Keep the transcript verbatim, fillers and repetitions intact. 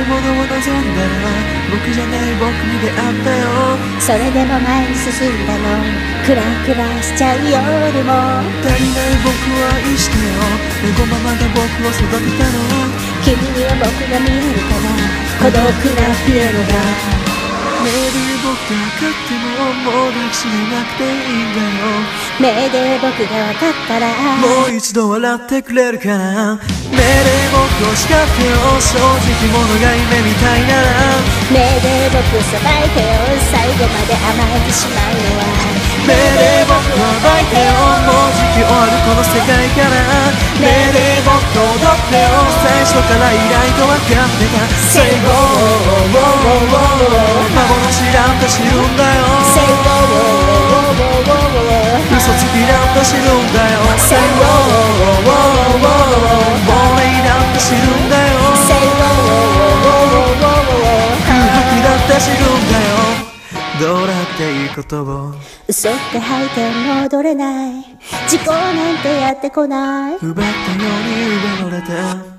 ほどを望んだら僕じゃない僕に出会ったよ。 それでも前に進んだのクラクラしちゃう夜も足りない僕を愛してよ。エゴママが僕を育てたの。 君には僕が見えるかな孤独なピエロが。 目で僕が分かってももう抱きしめなくていいんだよ。 目で僕が分かったらもう一度笑ってくれるかな。目で僕を叱ってよ。正直者が夢みたいなら目で僕をさばいてよ。最後まで甘えてしまうのは目で僕を暴いてよ。もうじき終わるこの世界から目で僕を踊ってよ。最初からいないと分かってた。 Say go 幻なんて知るんだよ。 Say go 嘘つきなんて知るんだよ。 Say go 俺なんて知るんだよ。 Say go 空白だって知るんだよ。どうだっていいことを嘘って吐いて戻れない。事故なんてやってこない。 奪ったように奪われて